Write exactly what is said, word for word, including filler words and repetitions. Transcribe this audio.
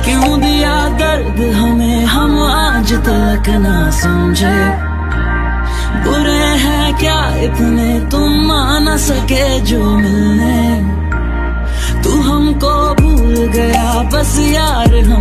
क्यों दिया दर्द हमें हम आज तक ना समझे। बुरे हैं क्या इतने तुम आ न सके जो मिलने। तू हमको भूल गया बस यार